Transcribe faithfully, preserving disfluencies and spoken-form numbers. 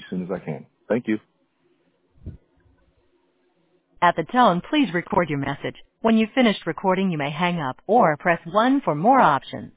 soon as I can. Thank you. At the tone, please record your message. When you've finished recording, you may hang up or press one for more options.